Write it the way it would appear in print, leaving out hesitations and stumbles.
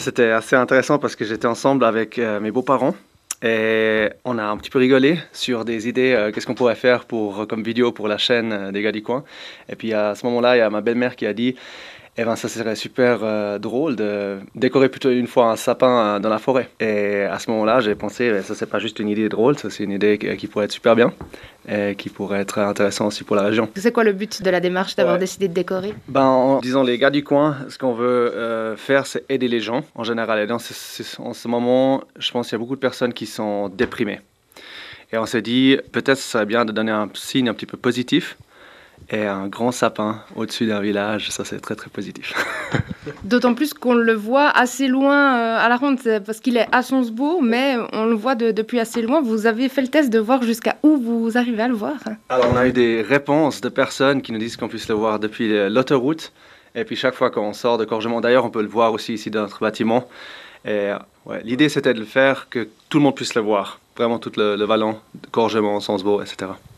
c'était assez intéressant parce que j'étais ensemble avec mes beaux-parents et on a un petit peu rigolé sur des idées, qu'est-ce qu'on pourrait faire comme vidéo pour la chaîne des gars du coin. Et puis à ce moment-là, il y a ma belle-mère qui a dit, eh ben, ça serait super drôle de décorer plutôt une fois un sapin dans la forêt. Et à ce moment-là, j'ai pensé, ça c'est pas juste une idée drôle, ça c'est une idée qui pourrait être super bien et qui pourrait être intéressant aussi pour la région. C'est quoi le but de la démarche d'avoir Ouais. décidé de décorer? Ben, en disant les gars du coin, ce qu'on veut faire, c'est aider les gens en général. Et en ce moment, je pense qu'il y a beaucoup de personnes qui sont déprimées. Et on s'est dit, peut-être ce serait bien de donner un signe un petit peu positif. Et un grand sapin au-dessus d'un village, ça c'est très très positif. D'autant plus qu'on le voit assez loin à la ronde, parce qu'il est à Sonsbourg, mais on le voit depuis assez loin. Vous avez fait le test de voir jusqu'à où vous arrivez à le voir? Alors on a eu des réponses de personnes qui nous disent qu'on puisse le voir depuis l'autoroute. Et puis chaque fois qu'on sort de Corgemont, d'ailleurs on peut le voir aussi ici dans notre bâtiment. Et ouais, l'idée c'était de le faire que tout le monde puisse le voir. Vraiment tout le vallon, Corgemont, Sonsbourg, etc.